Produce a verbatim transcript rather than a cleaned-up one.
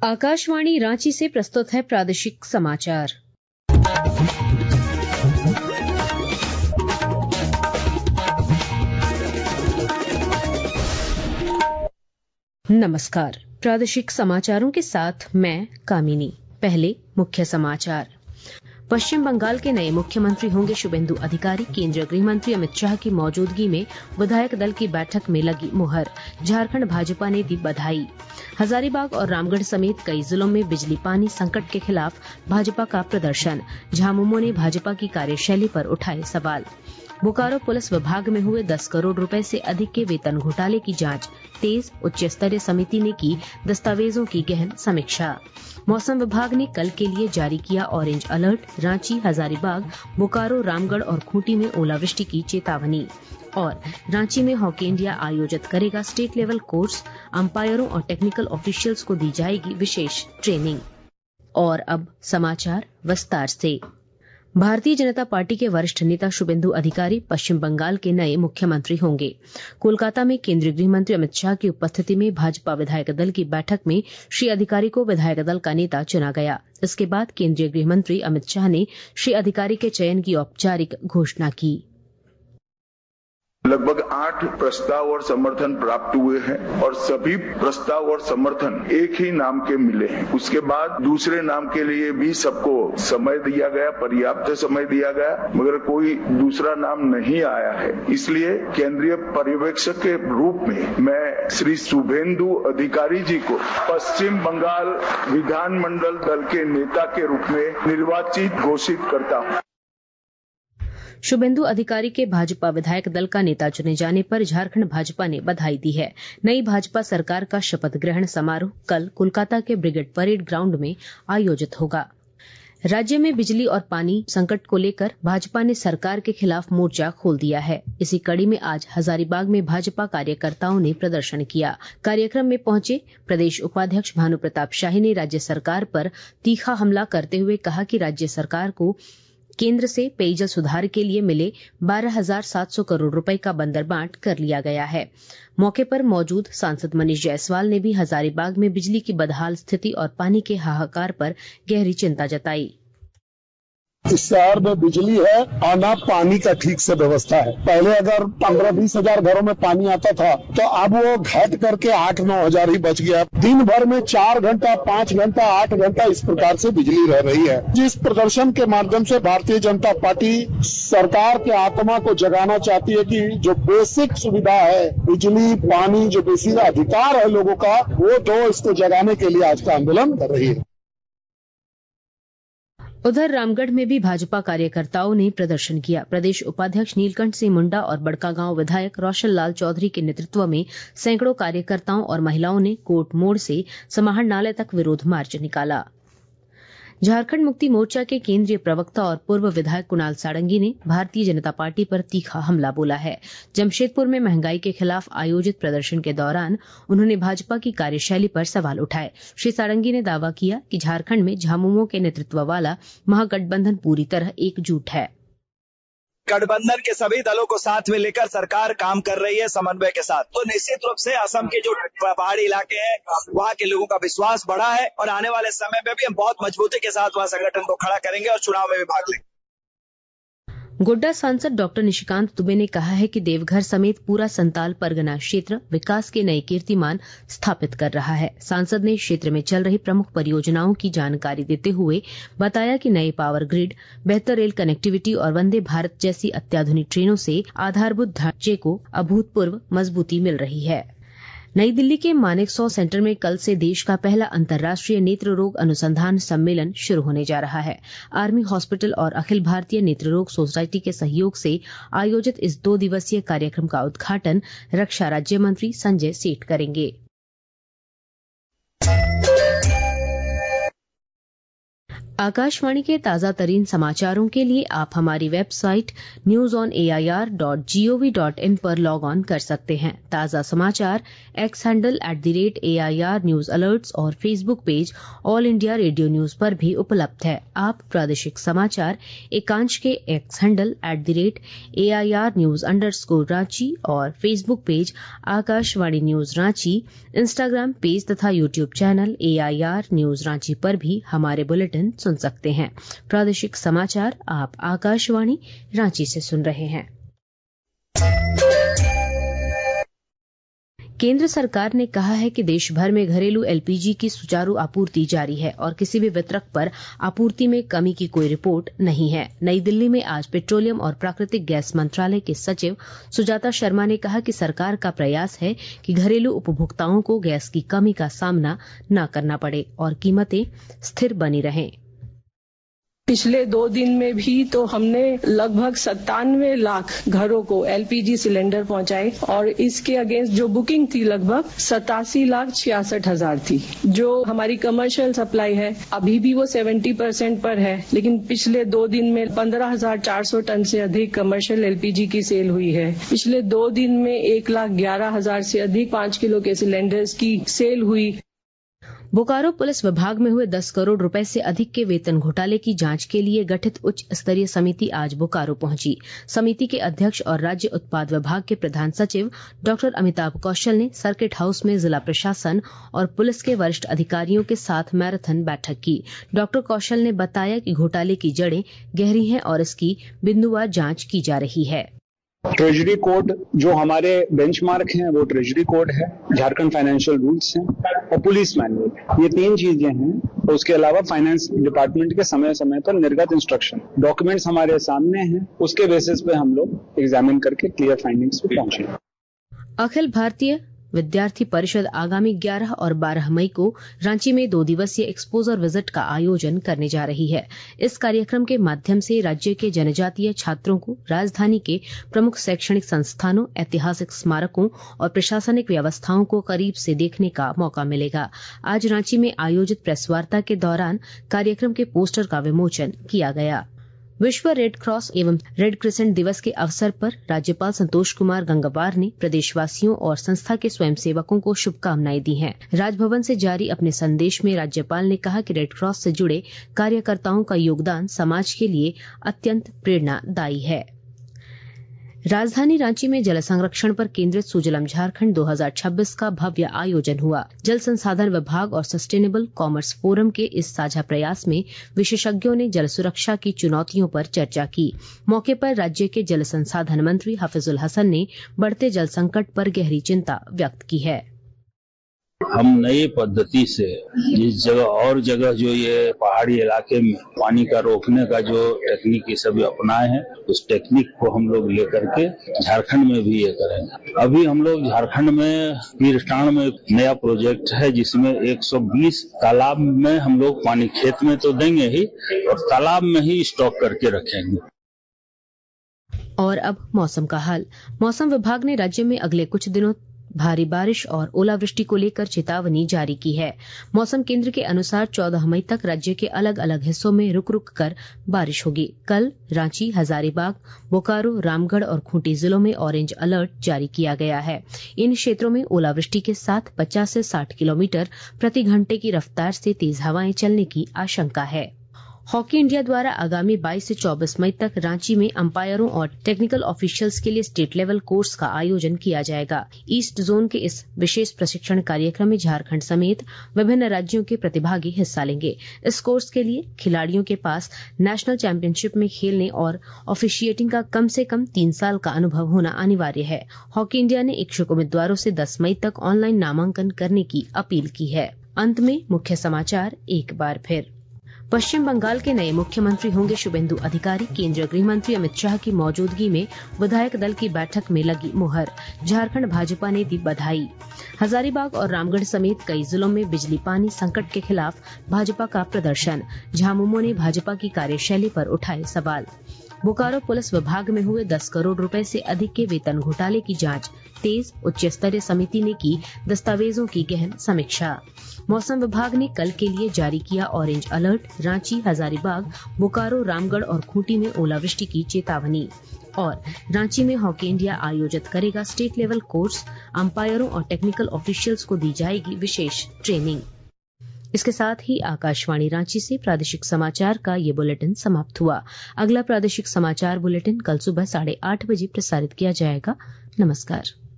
आकाशवाणी रांची से प्रस्तुत है प्रादेशिक समाचार। नमस्कार, प्रादेशिक समाचारों के साथ मैं कामिनी। पहले मुख्य समाचार। पश्चिम बंगाल के नए मुख्यमंत्री होंगे शुभेंदु अधिकारी। केंद्रीय गृह मंत्री अमित शाह की मौजूदगी में विधायक दल की बैठक में लगी मुहर। झारखंड भाजपा ने दी बधाई। हजारीबाग और रामगढ़ समेत कई जिलों में बिजली पानी संकट के खिलाफ भाजपा का प्रदर्शन। झामुमो ने भाजपा की कार्यशैली पर उठाए सवाल। बोकारो पुलिस विभाग में हुए दस करोड़ रुपए से अधिक के वेतन घोटाले की जांच तेज। उच्च स्तरीय समिति ने की दस्तावेजों की गहन समीक्षा। मौसम विभाग ने कल के लिए जारी किया ऑरेंज अलर्ट। रांची, हजारीबाग, बोकारो, रामगढ़ और खूंटी में ओलावृष्टि की चेतावनी। और रांची में हॉकी इंडिया आयोजित करेगा स्टेट लेवल कोर्स। अंपायरों और टेक्निकल ऑफिशियल्स को दी जाएगी विशेष ट्रेनिंग। और अब समाचार विस्तार से। भारतीय जनता पार्टी के वरिष्ठ नेता शुभेंदु अधिकारी पश्चिम बंगाल के नए मुख्यमंत्री होंगे। कोलकाता में केंद्रीय गृह मंत्री अमित शाह की उपस्थिति में भाजपा विधायक दल की बैठक में श्री अधिकारी को विधायक दल का नेता चुना गया। इसके बाद केंद्रीय गृह मंत्री अमित शाह ने श्री अधिकारी के चयन की औपचारिक घोषणा की। लगभग आठ प्रस्ताव और समर्थन प्राप्त हुए हैं और सभी प्रस्ताव और समर्थन एक ही नाम के मिले हैं। उसके बाद दूसरे नाम के लिए भी सबको समय दिया गया, पर्याप्त समय दिया गया, मगर कोई दूसरा नाम नहीं आया है। इसलिए केंद्रीय पर्यवेक्षक के रूप में मैं श्री शुभेंदु अधिकारी जी को पश्चिम बंगाल विधानमंडल दल के नेता के रूप में निर्वाचित घोषित करता हूँ। शुभेंदु अधिकारी के भाजपा विधायक दल का नेता चुने जाने पर झारखंड भाजपा ने बधाई दी है। नई भाजपा सरकार का शपथ ग्रहण समारोह कल कोलकाता के ब्रिगेड परेड ग्राउंड में आयोजित होगा। राज्य में बिजली और पानी संकट को लेकर भाजपा ने सरकार के खिलाफ मोर्चा खोल दिया है। इसी कड़ी में आज हजारीबाग में भाजपा कार्यकर्ताओं ने प्रदर्शन किया। कार्यक्रम में पहुंचे प्रदेश उपाध्यक्ष भानु प्रताप शाही ने राज्य सरकार पर तीखा हमला करते हुए कहा कि राज्य सरकार को केंद्र से पेयजल सुधार के लिए मिले बारह हजार सात सौ करोड़ रुपए का बंदरबांट कर लिया गया है। मौके पर मौजूद सांसद मनीष जायसवाल ने भी हजारीबाग में बिजली की बदहाल स्थिति और पानी के हाहाकार पर गहरी चिंता जताई। इस शहर में बिजली है और न पानी का ठीक से व्यवस्था है। पहले अगर पंद्रह बीस हजार घरों में पानी आता था तो अब वो घट करके आठ नौ हजार ही बच गया। दिन भर में चार घंटा, पांच घंटा, आठ घंटा इस प्रकार से बिजली रह रही है। जिस प्रदर्शन के माध्यम से भारतीय जनता पार्टी सरकार के आत्मा को जगाना चाहती है कि जो बेसिक सुविधा है, बिजली, पानी, जो बेसिक अधिकार है लोगों का, वो दो, इसको जगाने के लिए आज का आंदोलन कर रही है। उधर रामगढ़ में भी भाजपा कार्यकर्ताओं ने प्रदर्शन किया। प्रदेश उपाध्यक्ष नीलकंठ सिंह मुंडा और बड़कागांव विधायक रोशन लाल चौधरी के नेतृत्व में सैकड़ों कार्यकर्ताओं और महिलाओं ने कोर्ट मोड़ से समाहरणालय तक विरोध मार्च निकाला। झारखंड मुक्ति मोर्चा के केंद्रीय प्रवक्ता और पूर्व विधायक कुणाल सारंगी ने भारतीय जनता पार्टी पर तीखा हमला बोला है। जमशेदपुर में महंगाई के खिलाफ आयोजित प्रदर्शन के दौरान उन्होंने भाजपा की कार्यशैली पर सवाल उठाए। श्री सारंगी ने दावा किया कि झारखंड में झामुमो के नेतृत्व वाला महागठबंधन पूरी तरह एकजुट है। गठबंधन के सभी दलों को साथ में लेकर सरकार काम कर रही है समन्वय के साथ। तो निश्चित रूप से असम के जो पहाड़ी इलाके हैं वहाँ के लोगों का विश्वास बढ़ा है और आने वाले समय में भी हम बहुत मजबूती के साथ वहाँ संगठन को खड़ा करेंगे और चुनाव में भी भाग लेंगे। गोड्डा सांसद डॉक्टर निशिकांत दुबे ने कहा है कि देवघर समेत पूरा संताल परगना क्षेत्र विकास के नए कीर्तिमान स्थापित कर रहा है। सांसद ने क्षेत्र में चल रही प्रमुख परियोजनाओं की जानकारी देते हुए बताया कि नए पावर ग्रिड, बेहतर रेल कनेक्टिविटी और वंदे भारत जैसी अत्याधुनिक ट्रेनों से आधारभूत ढांचे को अभूतपूर्व मजबूती मिल रही है। नई दिल्ली के मानेकशॉ सेंटर में कल से देश का पहला अंतर्राष्ट्रीय नेत्र रोग अनुसंधान सम्मेलन शुरू होने जा रहा है। आर्मी हॉस्पिटल और अखिल भारतीय नेत्र रोग सोसाइटी के सहयोग से आयोजित इस दो दिवसीय कार्यक्रम का उद्घाटन रक्षा राज्य मंत्री संजय सेठ करेंगे। आकाशवाणी के ताजा तरीन समाचारों के लिए आप हमारी website news on A I R dot G O V dot I पर लॉग ऑन कर सकते हैं। ताजा समाचार X handle at the rate A I R news alerts और Facebook page All India Radio news पर भी उपलब्ध है। आप प्रादेशिक समाचार एकांश के X handle at the rate A I R news underscore Ranchi और Facebook page Akashvani news Ranchi, Instagram page तथा YouTube channel A I R news Ranchi पर भी हमारे बुलेटिन सुन सकते हैं। प्रादेशिक समाचार आप आकाशवाणी रांची से सुन रहे हैं। केंद्र सरकार ने कहा है कि देश भर में घरेलू एल पी जी की सुचारू आपूर्ति जारी है और किसी भी वितरक पर आपूर्ति में कमी की कोई रिपोर्ट नहीं है। नई दिल्ली में आज पेट्रोलियम और प्राकृतिक गैस मंत्रालय के सचिव सुजाता शर्मा ने कहा कि सरकार का प्रयास है कि घरेलू उपभोक्ताओं को गैस की कमी का सामना न करना पड़े और कीमतें स्थिर बनी रहें। पिछले दो दिन में भी तो हमने लगभग सत्तानवे लाख घरों को एल पी जी सिलेंडर पहुंचाए और इसके अगेंस्ट जो बुकिंग थी लगभग सतासी लाख छियासठ हजार थी। जो हमारी कमर्शियल सप्लाई है अभी भी वो सत्तर परसेंट पर है, लेकिन पिछले दो दिन में पंद्रह हजार चार सौ टन से अधिक कमर्शियल एल पी जी की सेल हुई है। पिछले दो दिन में एक लाख ग्यारह हजार से अधिक पांच किलो के सिलेंडर्स की सेल हुई। बोकारो पुलिस विभाग में हुए दस करोड़ रुपए से अधिक के वेतन घोटाले की जांच के लिए गठित उच्च स्तरीय समिति आज बोकारो पहुंची। समिति के अध्यक्ष और राज्य उत्पाद विभाग के प्रधान सचिव डॉक्टर अमिताभ कौशल ने सर्किट हाउस में जिला प्रशासन और पुलिस के वरिष्ठ अधिकारियों के साथ मैराथन बैठक की। डॉक्टर कौशल ने बताया कि घोटाले की जड़ें गहरी हैं और इसकी बिंदुवार जांच की जा रही है। ट्रेजरी कोड जो हमारे बेंचमार्क हैं वो ट्रेजरी कोड है, झारखंड फाइनेंशियल रूल्स हैं और पुलिस मैनुअल, ये तीन चीजें हैं। उसके अलावा फाइनेंस डिपार्टमेंट के समय समय पर निर्गत इंस्ट्रक्शन, डॉक्यूमेंट्स हमारे सामने हैं, उसके बेसिस पे हम लोग एग्जामिन करके क्लियर फाइंडिंग्स पे पहुंचे। अखिल भारतीय विद्यार्थी परिषद आगामी ग्यारह और बारह मई को रांची में दो दिवसीय एक्सपोजर विजिट का आयोजन करने जा रही है। इस कार्यक्रम के माध्यम से राज्य के जनजातीय छात्रों को राजधानी के प्रमुख शैक्षणिक संस्थानों, ऐतिहासिक स्मारकों और प्रशासनिक व्यवस्थाओं को करीब से देखने का मौका मिलेगा। आज रांची में आयोजित प्रेस वार्ता के दौरान कार्यक्रम के पोस्टर का विमोचन किया गया। विश्व रेड क्रॉस एवं रेड क्रिसेंट दिवस के अवसर पर राज्यपाल संतोष कुमार गंगवार ने प्रदेशवासियों और संस्था के स्वयंसेवकों को शुभकामनाएं दी हैं। राजभवन से जारी अपने संदेश में राज्यपाल ने कहा कि रेड क्रॉस से जुड़े कार्यकर्ताओं का योगदान समाज के लिए अत्यंत प्रेरणादायी है। राजधानी रांची में जल संरक्षण पर केंद्रित सुजलम झारखंड दो हज़ार छब्बीस का भव्य आयोजन हुआ। जल संसाधन विभाग और सस्टेनेबल कॉमर्स फोरम के इस साझा प्रयास में विशेषज्ञों ने जल सुरक्षा की चुनौतियों पर चर्चा की। मौके पर राज्य के जल संसाधन मंत्री हफीजुल हसन ने बढ़ते जल संकट पर गहरी चिंता व्यक्त की है। हम नई पद्धति से जिस जगह और जगह जो ये पहाड़ी इलाके में पानी का रोकने का जो टेक्निक ये सभी अपनाए हैं, उस टेक्निक को हम लोग लेकर के झारखंड में भी ये करेंगे। अभी हम लोग झारखंड में पीरटांड में एक नया प्रोजेक्ट है जिसमें एक सौ बीस तालाब में हम लोग पानी खेत में तो देंगे ही और तालाब में ही स्टॉक करके रखेंगे। और अब मौसम का हाल। मौसम विभाग ने राज्य में अगले कुछ दिनों भारी बारिश और ओलावृष्टि को लेकर चेतावनी जारी की है। मौसम केंद्र के अनुसार चौदह मई तक राज्य के अलग अलग हिस्सों में रुक रुक कर बारिश होगी। कल रांची, हजारीबाग, बोकारो, रामगढ़ और खूंटी जिलों में ऑरेंज अलर्ट जारी किया गया है। इन क्षेत्रों में ओलावृष्टि के साथ पचास से साठ किलोमीटर प्रति घंटे की रफ्तार से तेज हवाएं चलने की आशंका है। हॉकी इंडिया द्वारा आगामी बाईस से चौबीस मई तक रांची में अंपायरों और टेक्निकल ऑफिशियल्स के लिए स्टेट लेवल कोर्स का आयोजन किया जाएगा। ईस्ट जोन के इस विशेष प्रशिक्षण कार्यक्रम में झारखंड समेत विभिन्न राज्यों के प्रतिभागी हिस्सा लेंगे। इस कोर्स के लिए खिलाड़ियों के पास नेशनल चैंपियनशिप में खेलने और ऑफिशिएटिंग का कम से कम तीन साल का अनुभव होना अनिवार्य है। हॉकी इंडिया ने इच्छुक उम्मीदवारों से दस मई तक ऑनलाइन नामांकन करने की अपील की है। अंत में मुख्य समाचार एक बार फिर। पश्चिम बंगाल के नए मुख्यमंत्री होंगे शुभेंदु अधिकारी। केंद्रीय गृह मंत्री अमित शाह की मौजूदगी में विधायक दल की बैठक में लगी मुहर। झारखंड भाजपा ने दी बधाई। हजारीबाग और रामगढ़ समेत कई जिलों में बिजली पानी संकट के खिलाफ भाजपा का प्रदर्शन। झामुमो ने भाजपा की कार्यशैली पर उठाए सवाल। बोकारो पुलिस विभाग में हुए दस करोड़ रुपए से अधिक के वेतन घोटाले की जांच तेज, उच्च स्तरीय समिति ने की दस्तावेजों की गहन समीक्षा। मौसम विभाग ने कल के लिए जारी किया ऑरेंज अलर्ट, रांची, हजारीबाग, बोकारो, रामगढ़ और खूंटी में ओलावृष्टि की चेतावनी। और रांची में हॉकी इंडिया आयोजित करेगा स्टेट लेवल कोर्स, अंपायरों और टेक्निकल ऑफिशियल्स को दी जाएगी विशेष ट्रेनिंग। इसके साथ ही आकाशवाणी रांची से प्रादेशिक समाचार का ये बुलेटिन समाप्त हुआ। अगला प्रादेशिक समाचार बुलेटिन कल सुबह साढ़े आठ बजे प्रसारित किया जाएगा। नमस्कार।